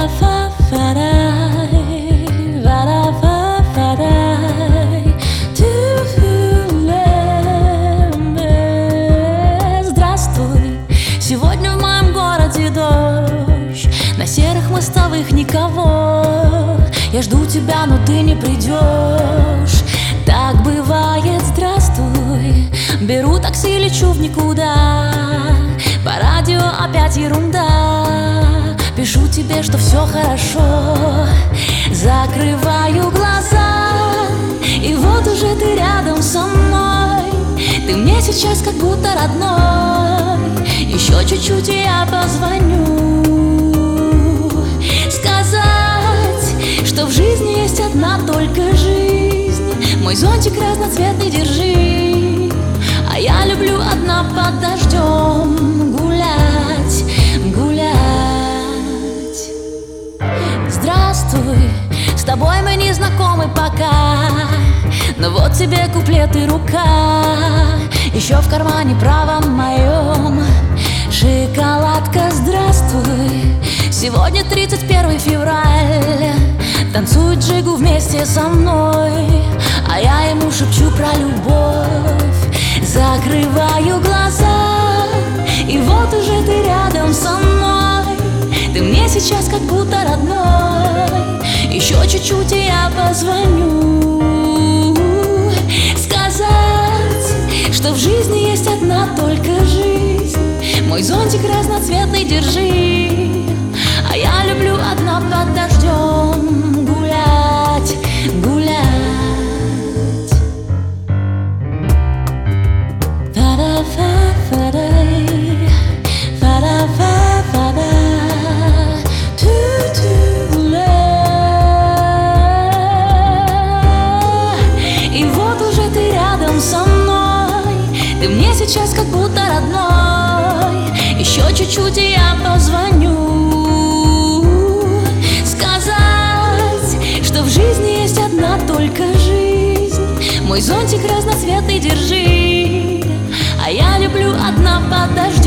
Здравствуй, сегодня в моем городе дождь, на серых мостовых никого. Я жду тебя, но ты не придешь. Так бывает, здравствуй. Беру такси, лечу в никуда. По радио опять ерунда. Пишу тебе, что все хорошо. Закрываю глаза, и вот уже ты рядом со мной. Ты мне сейчас как будто родной. Еще чуть-чуть и я позвоню. Сказать, что в жизни есть одна только жизнь. Мой зонтик разноцветный держи. А я люблю одна под дождем гулять, гулять. Здравствуй, с тобой мы не знакомы пока, но вот тебе куплет и рука. Еще в кармане правом моем шоколадка, здравствуй. Сегодня 31 февраля. Танцует джигу вместе со мной, а я ему шепчу про любовь. Закрываю глаза, и вот уже ты рядом со мной. Ты мне сейчас как будто родной. Еще чуть-чуть и я позвоню. Сказать, что в жизни есть одна только жизнь. Мой зонтик разноцветный держи. А я люблю одна под дождем гулять, гулять. И вот уже ты рядом со мной. Ты мне сейчас как будто родной. Еще чуть-чуть и я позвоню. Сказать, что в жизни есть одна только жизнь. Мой зонтик разноцветный держи. А я люблю одна под дождем.